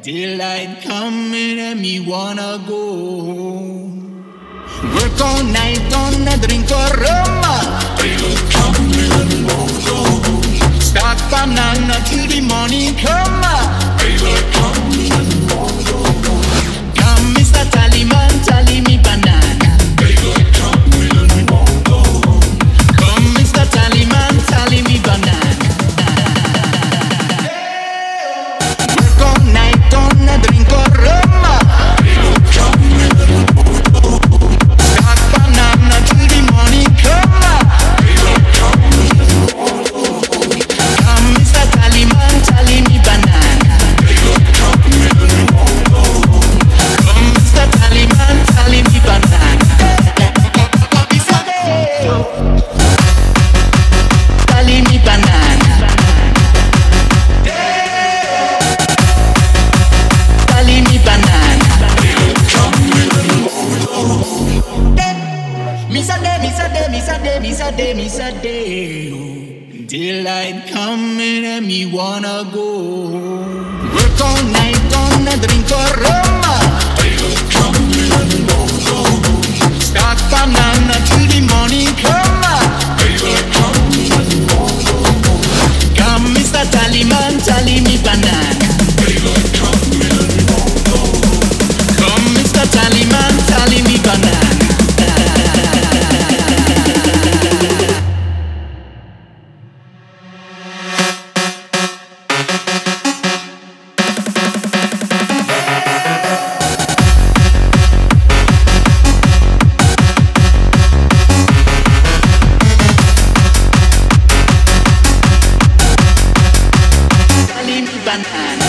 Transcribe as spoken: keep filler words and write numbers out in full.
Daylight coming and me wanna go. Work all night on a drink of rum. Daylight coming and me wanna go. Stack banana till the morning come. Daylight coming and me wanna go. Come, Mister Tallyman, tally me banana. Daylight coming and me wanna go. Come, Mister Tallyman, tally me banana. Work all night on a drink of rum. Daylight coming and me wanna go. Stack banana till the morning come. Daylight coming and me wanna go. Come, Mister Tallyman, tally me banana. Daylight coming and me wanna go. Come, Mister Tallyman, tally me banana. Tally me banana. Tally me banana. Miss a day, miss a day, miss a day, miss a day, miss a day. Daylight coming and me wanna go. Work all night on a drink of rum. Daylight coming and me wanna go. Stack banana till the morning come. Daylight coming and me wanna go. Come, Mister Tallyman, tally me banana. Daylight coming and me wanna go. Come, Mister Tallyman, tally me banana. Tally me banana.